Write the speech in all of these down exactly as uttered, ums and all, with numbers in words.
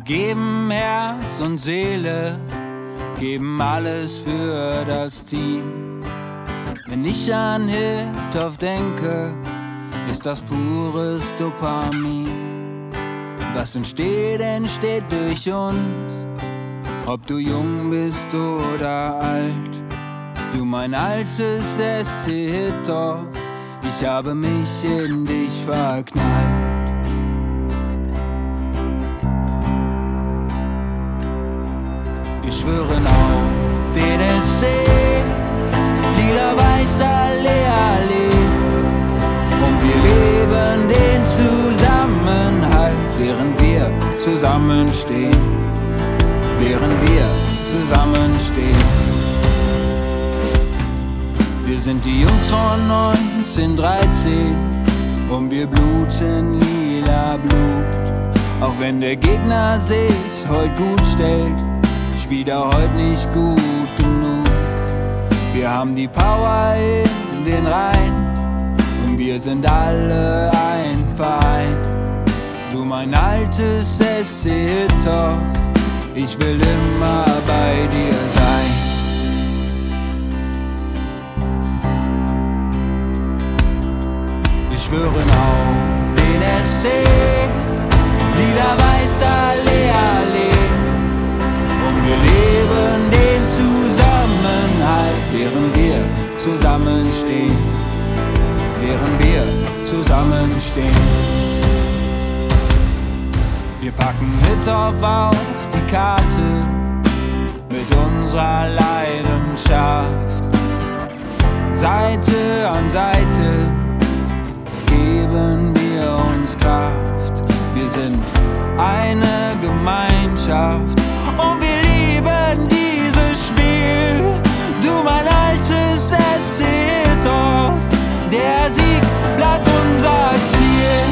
geben Herz und Seele, geben alles für das Team. Wenn ich an Hittorf denke, ist das pures Dopamin. Was entsteht, entsteht durch uns, ob du jung bist oder alt. Du mein altes S C Hittorf, ich habe mich in dich verknallt. Wir schwören auf den S C, lila-weiß, Allee, Allee. Und wir leben den Zusammenhalt, während wir zusammenstehen. Während wir zusammenstehen. Wir sind die Jungs von neunzehnhundertdreizehn und wir bluten lila Blut. Auch wenn der Gegner sich heut gut stellt, spielt er heut nicht gut genug. Wir haben die Power in den Reihen und wir sind alle ein Verein. Du mein altes S C Hittorf, ich will immer bei dir sein. Wir schwören auf den S C, lila-weiß, Allee, Allee. Und wir leben den Zusammenhalt, während wir zusammenstehen. Während wir zusammenstehen. Wir packen Hittorf auf die Karte mit unserer Leidenschaft. Seite an Seite geben wir uns Kraft. Wir sind eine Gemeinschaft und wir lieben dieses Spiel. Du mein altes S C Hittorf, der Sieg bleibt unser Ziel.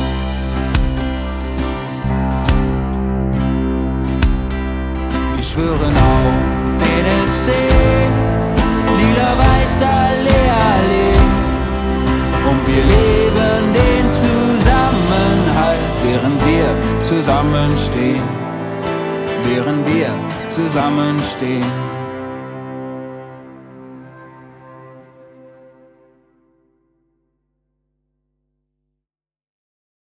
Wir schwören auf den S C, lila-weiß, Allee, Allee. Und wir leben den Zusammenhalt, während wir zusammenstehen. Während wir zusammenstehen.